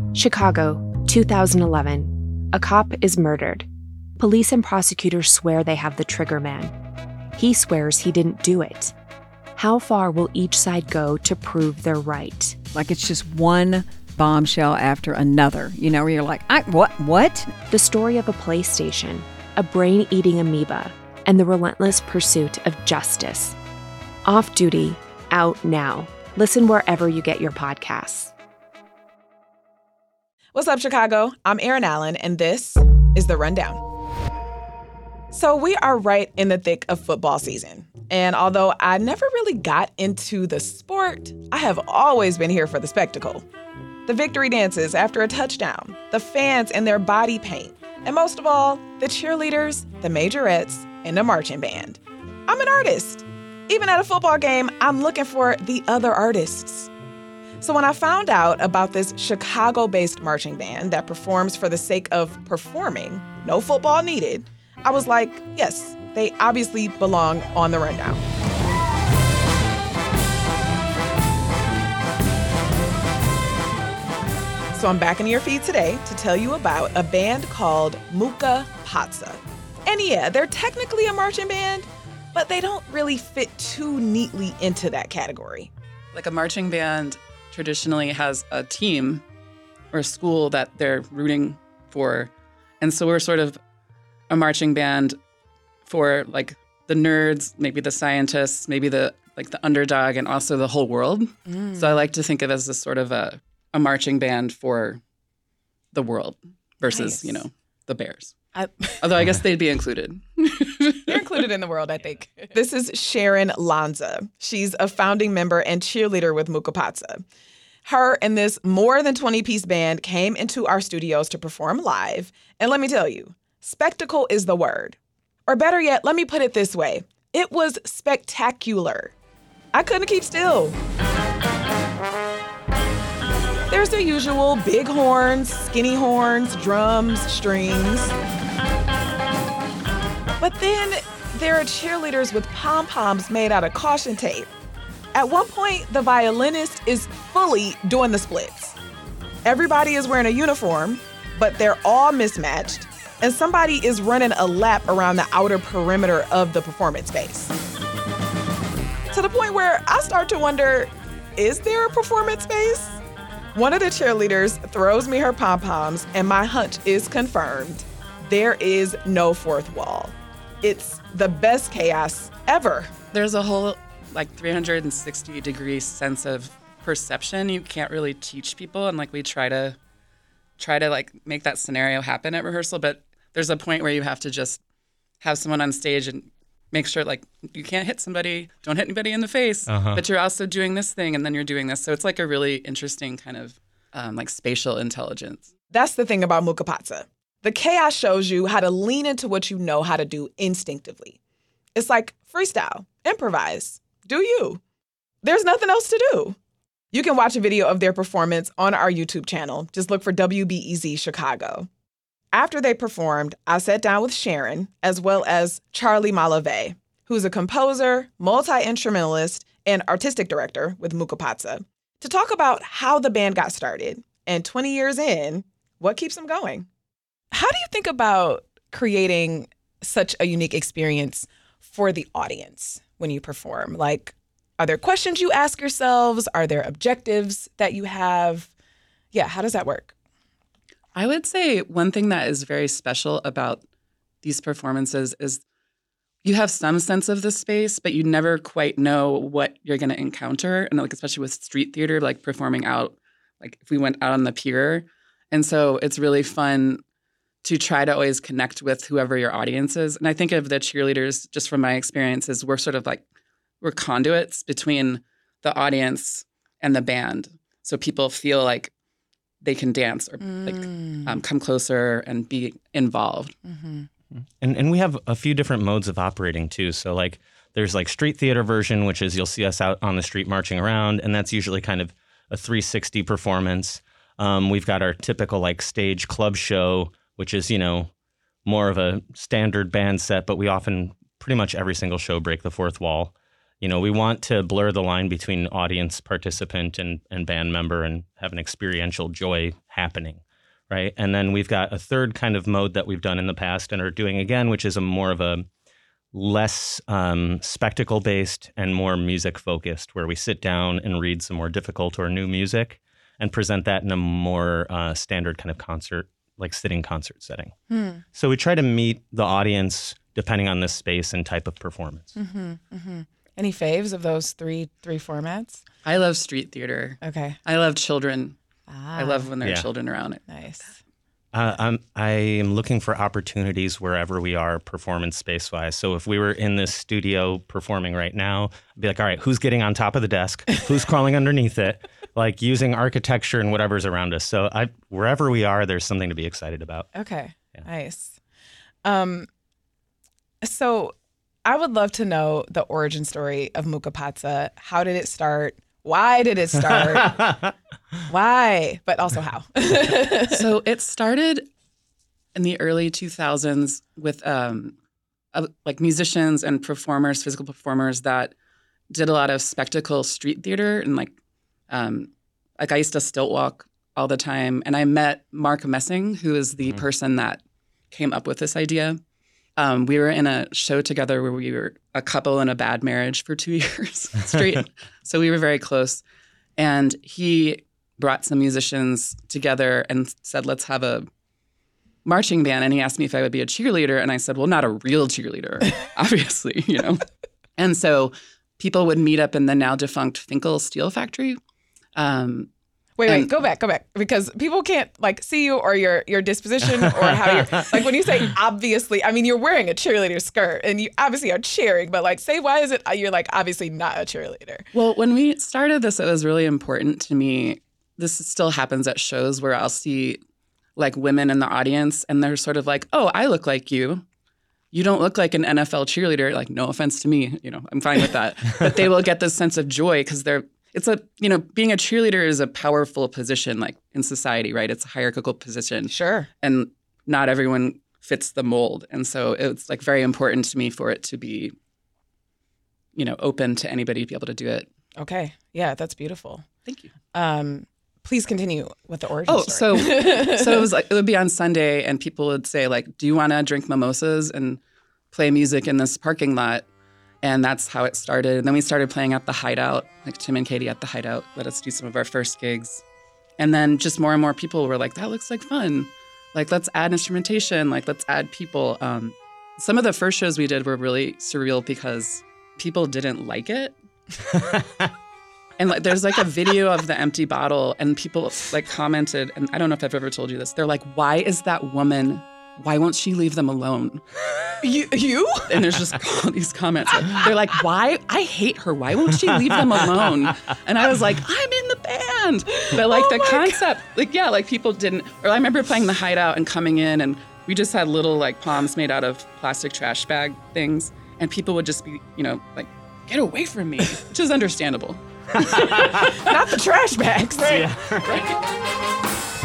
Chicago, 2011. A cop is murdered. Police and prosecutors swear they have the trigger man. He swears he didn't do it. How far will each side go to prove they're right? Like it's just one bombshell after another, where you're like, what? The story of a PlayStation, a brain-eating amoeba, and the relentless pursuit of justice. Off Duty, out now. Listen wherever you get your podcasts. What's up, Chicago? I'm Erin Allen, and this is The Rundown. So we are right in the thick of football season. And although I never really got into the sport, I have always been here for the spectacle. The victory dances after a touchdown, the fans in their body paint, and most of all, the cheerleaders, the majorettes, and the marching band. I'm an artist. Even at a football game, I'm looking for the other artists. So when I found out about this Chicago-based marching band that performs for the sake of performing, no football needed, I was like, yes, they obviously belong on The Rundown. So I'm back in your feed today to tell you about a band called Muka Patsa. And yeah, they're technically a marching band, but they don't really fit too neatly into that category. Like a marching band traditionally has a team or a school that they're rooting for. And so we're sort of a marching band for like the nerds, maybe the scientists, maybe the underdog, and also the whole world. So I like to think of it as a sort of a marching band for the world versus, Nice. The Bears. Although I guess they'd be included. You're included in the world, I think. This is Sharon Lanza. She's a founding member and cheerleader with Muka Patsa. Her and this more than 20-piece band came into our studios to perform live. And let me tell you, spectacle is the word. Or better yet, let me put it this way. It was spectacular. I couldn't keep still. There's the usual big horns, skinny horns, drums, strings. But then there are cheerleaders with pom-poms made out of caution tape. At one point, the violinist is fully doing the splits. Everybody is wearing a uniform, but they're all mismatched, and somebody is running a lap around the outer perimeter of the performance space. To the point where I start to wonder, is there a performance space? One of the cheerleaders throws me her pom-poms, and my hunch is confirmed. There is no fourth wall. It's the best chaos ever. There's a whole 360-degree sense of perception you can't really teach people, and we try to make that scenario happen at rehearsal, but there's a point where you have to just have someone on stage and make sure you can't hit somebody, don't hit anybody in the face, but you're also doing this thing and then you're doing this. So it's a really interesting kind of spatial intelligence. That's the thing about Muka Patsa. The chaos shows you how to lean into what you know how to do instinctively. It's like freestyle, improvise, do you. There's nothing else to do. You can watch a video of their performance on our YouTube channel. Just look for WBEZ Chicago. After they performed, I sat down with Sharon, as well as Charlie Malave, who's a composer, multi-instrumentalist, and artistic director with Muka Patsa, to talk about how the band got started, and 20 years in, what keeps them going. How do you think about creating such a unique experience for the audience when you perform? Are there questions you ask yourselves? Are there objectives that you have? Yeah, how does that work? I would say one thing that is very special about these performances is you have some sense of the space, but you never quite know what you're going to encounter. And especially with street theater, performing out, if we went out on the pier. And so it's really fun to try to always connect with whoever your audience is. And I think of the cheerleaders, just from my experiences, we're sort of we're conduits between the audience and the band. So people feel like they can dance or come closer and be involved. Mm-hmm. And we have a few different modes of operating too. So there's street theater version, which is you'll see us out on the street marching around, and that's usually kind of a 360 performance. We've got our typical stage club show, which is, more of a standard band set, but we often, pretty much every single show, break the fourth wall. We want to blur the line between audience participant and band member and have an experiential joy happening, right? And then we've got a third kind of mode that we've done in the past and are doing again, which is a more of a less spectacle-based and more music-focused, where we sit down and read some more difficult or new music and present that in a more standard kind of concert, like sitting concert setting. So we try to meet the audience depending on the space and type of performance. Any faves of those three formats? I love street theater. Okay. I love children. Ah, I love when there are Yeah. children around it. nice. I am looking for opportunities wherever we are performance space-wise. So if we were in this studio performing right now, I'd be like, all right, who's getting on top of the desk? Who's crawling underneath it? Like using architecture and whatever's around us. So wherever we are, there's something to be excited about. Okay. Yeah. Nice. So I would love to know the origin story of Mukapatsa. How did it start? Why did it start? Why? But also how? So it started in the early 2000s with like musicians and performers, physical performers that did a lot of spectacle street theater, and like I used to stilt walk all the time, and I met Mark Messing, who is the person that came up with this idea. We were in a show together where we were a couple in a bad marriage for 2 years straight. So we were very close. And he brought some musicians together and said, let's have a marching band. And he asked me if I would be a cheerleader. And I said, well, not a real cheerleader, obviously, And so people would meet up in the now defunct Finkel Steel Factory. Wait, go back. Because people can't see you or your disposition or how you're, when you say obviously, I mean, you're wearing a cheerleader skirt and you obviously are cheering, but say, why is it you're obviously not a cheerleader? Well, when we started this, it was really important to me. This still happens at shows where I'll see women in the audience and they're sort of like, oh, I look like you. You don't look like an NFL cheerleader. No offense to me, I'm fine with that. But they will get this sense of joy because being a cheerleader is a powerful position, in society, right? It's a hierarchical position. Sure. And not everyone fits the mold. And so it's very important to me for it to be, open to anybody to be able to do it. Okay. Yeah, that's beautiful. Thank you. Please continue with the origin story. So it would be on Sunday and people would say do you want to drink mimosas and play music in this parking lot? And that's how it started. And then we started playing at the Hideout, Tim and Katie at the Hideout let us do some of our first gigs. And then just more and more people were like, that looks like fun. Let's add instrumentation. Let's add people. Some of the first shows we did were really surreal because people didn't like it. And there's a video of the empty bottle and people commented, and I don't know if I've ever told you this. They're like, why is that woman, why won't she leave them alone? You? And there's just all these comments. They're like, why? I hate her. Why won't she leave them alone? And I was like, I'm in the band. But the concept, people didn't, or I remember playing the Hideout and coming in and we just had little palms made out of plastic trash bag things. And people would just be, get away from me, which is understandable. Not the trash bags. Right. Yeah. Right.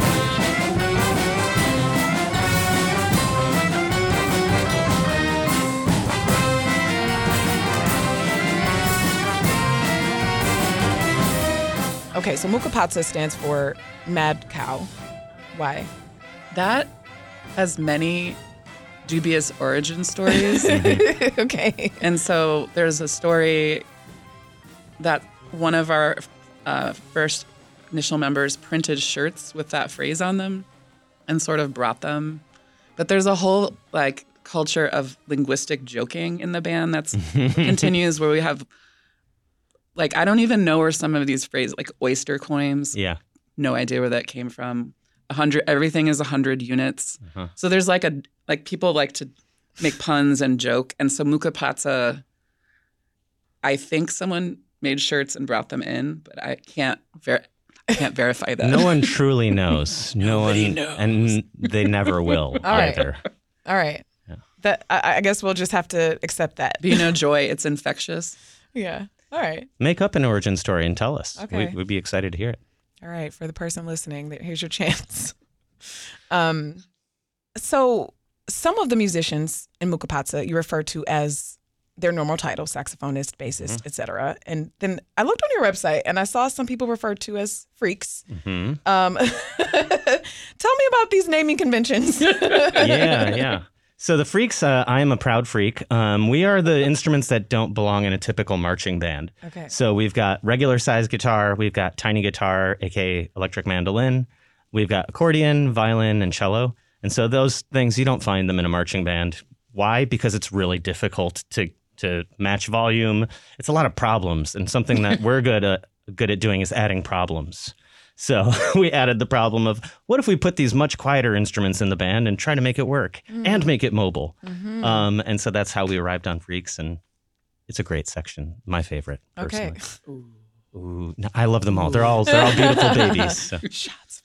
Okay, so Mukapatsa stands for Mad Cow. Why? That has many dubious origin stories. Okay. And so there's a story that one of our first initial members printed shirts with that phrase on them and sort of brought them. But there's a whole culture of linguistic joking in the band that's continues where we have I don't even know where some of these phrases oyster coins. Yeah. No idea where that came from. 100, everything is 100 units. Uh-huh. So there's people like to make puns and joke. And so Mukapatsa, I think someone made shirts and brought them in, but I can't verify that. No one truly knows. Nobody knows. knows. And they never will either. All right. Yeah. That I guess we'll just have to accept that. Joy, it's infectious. Yeah. All right. Make up an origin story and tell us. Okay. We'd be excited to hear it. All right. For the person listening, here's your chance. So some of the musicians in Mukapatsa you refer to as their normal title, saxophonist, bassist, etc. And then I looked on your website and I saw some people referred to as freaks. Tell me about these naming conventions. Yeah. So the freaks, I am a proud freak. We are the instruments that don't belong in a typical marching band. Okay. So we've got regular size guitar, we've got tiny guitar, aka electric mandolin, we've got accordion, violin, and cello. And so those things, you don't find them in a marching band. Why? Because it's really difficult to match volume. It's a lot of problems, and something that we're good at doing is adding problems. So we added the problem of, what if we put these much quieter instruments in the band and try to make it work and make it mobile? And so that's how we arrived on Freaks, and it's a great section. My favorite, personally. Okay. Ooh, no, I love them all. They're all beautiful babies. So. Shots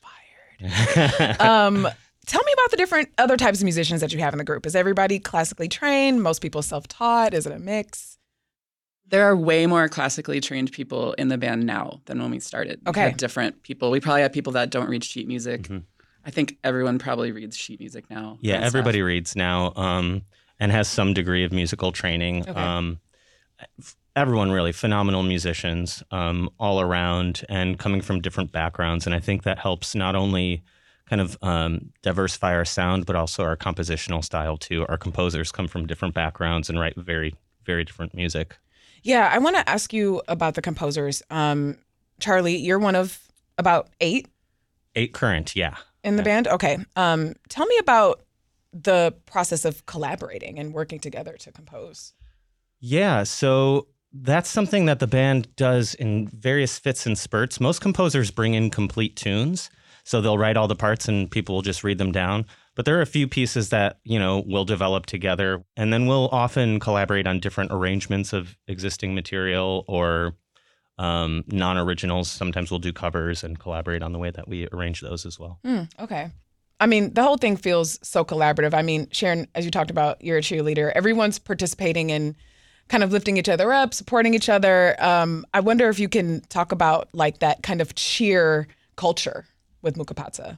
fired. Tell me about the different other types of musicians that you have in the group. Is everybody classically trained? Most people self-taught? Is it a mix? There are way more classically trained people in the band now than when we started. Okay. We have different people. We probably have people that don't read sheet music. I think everyone probably reads sheet music now. Yeah, everybody reads now and has some degree of musical training. Okay. Everyone really, phenomenal musicians all around and coming from different backgrounds. And I think that helps not only kind of diversify our sound, but also our compositional style too. Our composers come from different backgrounds and write very, very different music. Yeah, I want to ask you about the composers. Charlie, you're one of about 8? 8 current, yeah. In the band? Okay. Tell me about the process of collaborating and working together to compose. Yeah, so that's something that the band does in various fits and spurts. Most composers bring in complete tunes, so they'll write all the parts and people will just read them down. But there are a few pieces that, we'll develop together, and then we'll often collaborate on different arrangements of existing material or non-originals. Sometimes we'll do covers and collaborate on the way that we arrange those as well. Okay. I mean, the whole thing feels so collaborative. I mean, Sharon, as you talked about, you're a cheerleader. Everyone's participating in kind of lifting each other up, supporting each other. I wonder if you can talk about like that kind of cheer culture with Mukapatsa.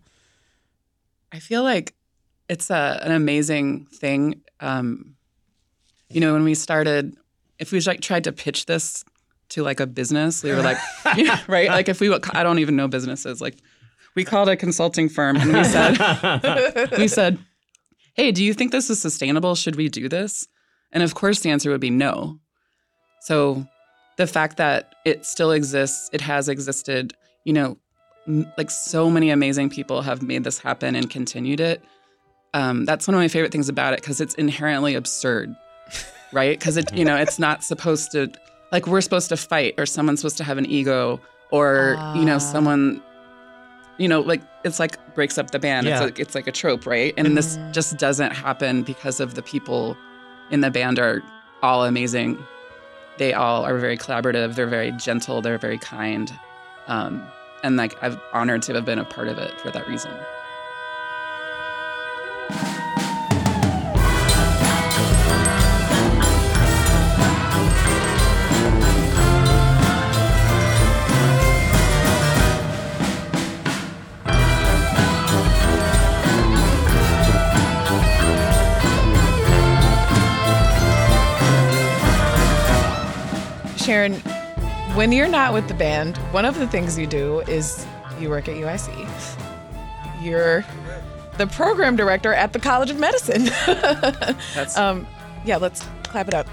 I feel like it's an amazing thing. When we started, if we tried to pitch this to like a business, we were like, right? Like if I don't even know businesses. Like we called a consulting firm and we said, hey, do you think this is sustainable? Should we do this? And of course the answer would be no. So the fact that it still exists, it has existed, like so many amazing people have made this happen and continued it. That's one of my favorite things about it, because it's inherently absurd, right? Because it's not supposed to, like we're supposed to fight, or someone's supposed to have an ego, or someone, like it's like breaks up the band. Yeah. It's like a trope, right? And this just doesn't happen because of the people in the band are all amazing. They all are very collaborative. They're very gentle. They're very kind. And like I'm honored to have been a part of it for that reason. Sharon, when you're not with the band, one of the things you do is you work at UIC. You're the program director at the College of Medicine. That's let's clap it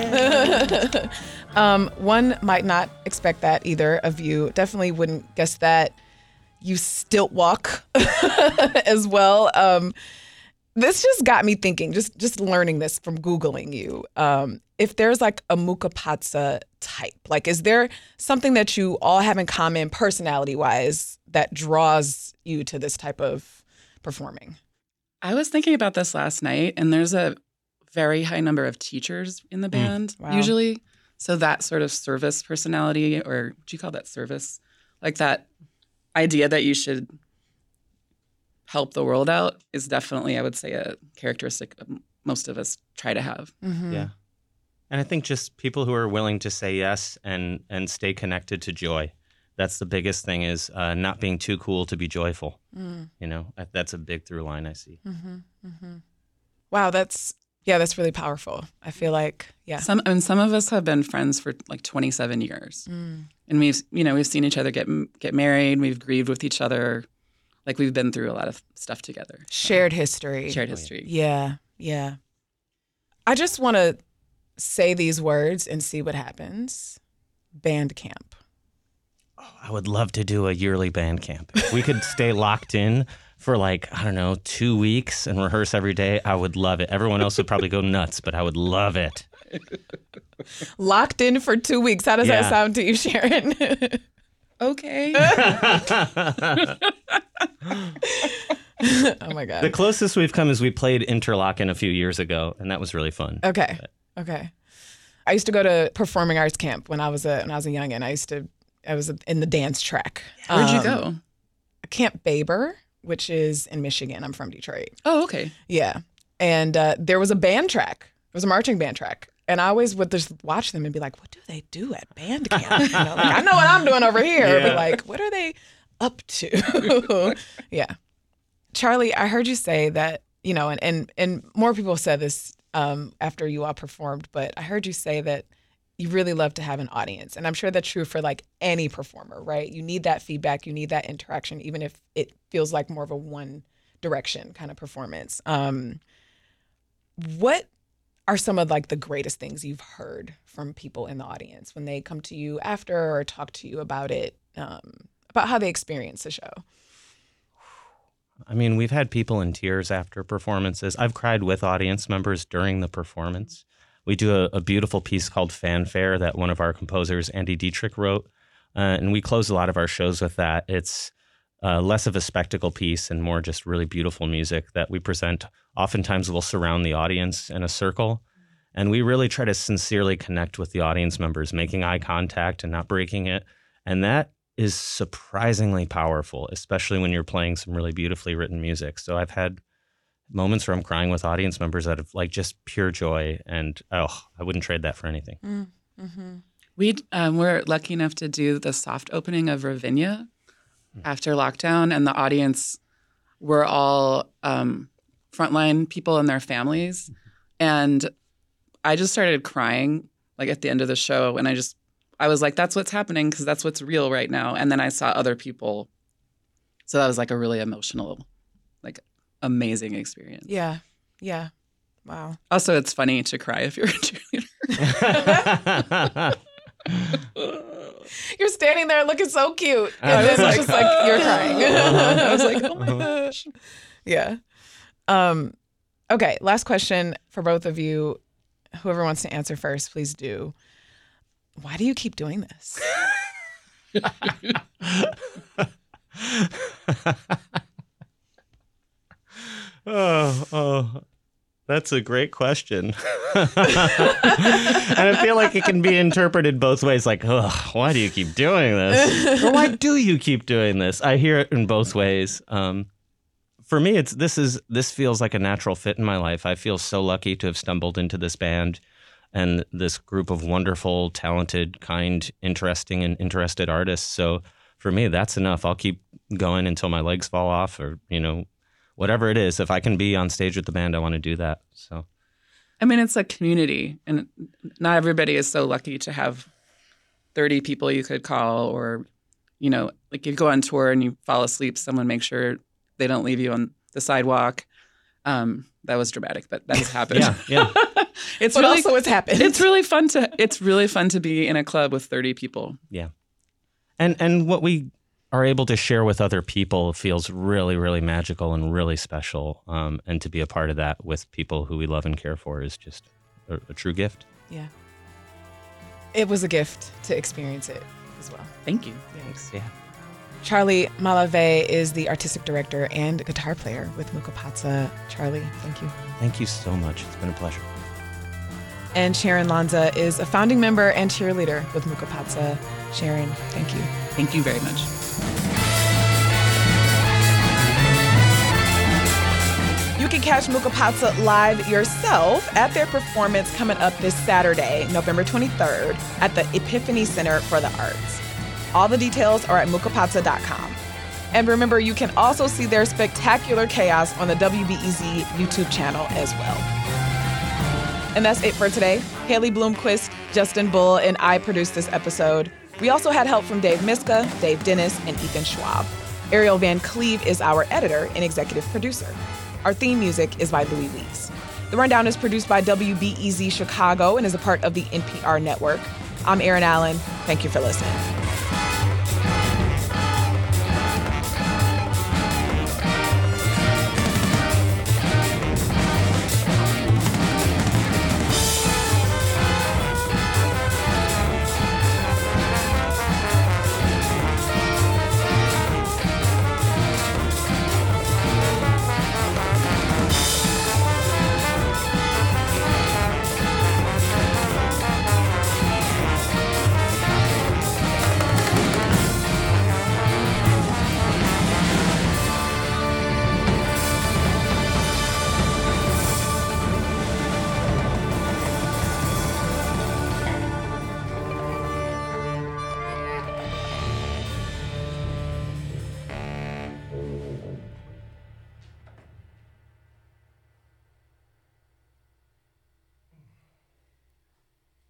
up. One might not expect that either of you. Definitely wouldn't guess that. You stilt walk as well. This just got me thinking, just learning this from Googling you. If there's like a Mukapatsa type, like is there something that you all have in common personality-wise that draws you to this type of performing? I was thinking about this last night, and there's a very high number of teachers in the band, usually. So that sort of service personality, or do you call that service? Like that idea that you should help the world out is definitely, I would say, a characteristic most of us try to have. Mm-hmm. Yeah. And I think just people who are willing to say yes and stay connected to joy. That's the biggest thing, is not being too cool to be joyful. That's a big through line I see. Wow, that's Yeah, that's really powerful. I feel like, yeah. Some of us have been friends for like 27 years, and we've seen each other get married. We've grieved with each other, like we've been through a lot of stuff together. Shared history. Shared history. Yeah, yeah. I just want to say these words and see what happens. Band camp. I would love to do a yearly band camp. If we could stay locked in for 2 weeks and rehearse every day, I would love it. Everyone else would probably go nuts, but I would love it. Locked in for 2 weeks. How does that sound to you, Sharon? Okay. Oh my God. The closest we've come is we played Interlochen a few years ago, and that was really fun. Okay. I used to go to performing arts camp when I was a youngin'. I was in the dance track. Where'd you go? Camp Baber, which is in Michigan. I'm from Detroit. Oh, okay. Yeah. And there was a band track. It was a marching band track. And I always would just watch them and be like, what do they do at band camp? I know what I'm doing over here. Yeah. But what are they up to? Yeah. Charlie, I heard you say that, and more people said this after you all performed, but I heard you say that you really love to have an audience. And I'm sure that's true for any performer, right? You need that feedback. You need that interaction, even if it feels like more of a one direction kind of performance. What are some of the greatest things you've heard from people in the audience when they come to you after or talk to you about it, about how they experience the show? I mean, we've had people in tears after performances. I've cried with audience members during the performance. We do a beautiful piece called Fanfare that one of our composers, Andy Dietrich, wrote. And we close a lot of our shows with that. It's less of a spectacle piece and more just really beautiful music that we present. Oftentimes we'll surround the audience in a circle. And we really try to sincerely connect with the audience members, making eye contact and not breaking it. And that is surprisingly powerful, especially when you're playing some really beautifully written music. So I've had moments where I'm crying with audience members out of just pure joy, and I wouldn't trade that for anything. Mm-hmm. We're lucky enough to do the soft opening of Ravinia after lockdown, and the audience were all frontline people and their families, and I just started crying at the end of the show, and I was like, that's what's happening because that's what's real right now. And then I saw other people, so that was a really emotional, amazing experience. Yeah. Wow. Also, it's funny to cry if you're a cheerleader. You're standing there looking so cute, and then it's just you're crying. I was like, oh my gosh. Yeah. Okay, last question for both of you. Whoever wants to answer first, please do. Why do you keep doing this? Oh, that's a great question. And I feel like it can be interpreted both ways, why do you keep doing this? Or why do you keep doing this? I hear it in both ways. For me, this feels like a natural fit in my life. I feel so lucky to have stumbled into this band and this group of wonderful, talented, kind, interesting, and interested artists. So for me, that's enough. I'll keep going until my legs fall off or, whatever it is. If I can be on stage with the band, I want to do that. So, I mean, it's a community, and not everybody is so lucky to have 30 people you could call, or, you go on tour and you fall asleep, someone makes sure they don't leave you on the sidewalk. That was dramatic, but that's happened. Yeah. It's happened. It's really fun to be in a club with 30 people. Yeah. And what we are able to share with other people feels really, really magical and really special. And to be a part of that with people who we love and care for is just a true gift. Yeah. It was a gift to experience it as well. Thank you. Thanks. Yeah. Charlie Malave is the artistic director and guitar player with Mukapatsa. Charlie, thank you. Thank you so much. It's been a pleasure. And Sharon Lanza is a founding member and cheerleader with Mukapatsa. Sharon, thank you. Thank you very much. You can catch Mukapatsa live yourself at their performance coming up this Saturday, November 23rd, at the Epiphany Center for the Arts. All the details are at mukapatsa.com. And remember, you can also see their spectacular chaos on the WBEZ YouTube channel as well. And that's it for today. Haley Bloomquist, Justin Bull, and I produced this episode. We also had help from Dave Miska, Dave Dennis, and Ethan Schwab. Ariel Van Cleve is our editor and executive producer. Our theme music is by Louis Weeks. The Rundown is produced by WBEZ Chicago and is a part of the NPR network. I'm Erin Allen. Thank you for listening.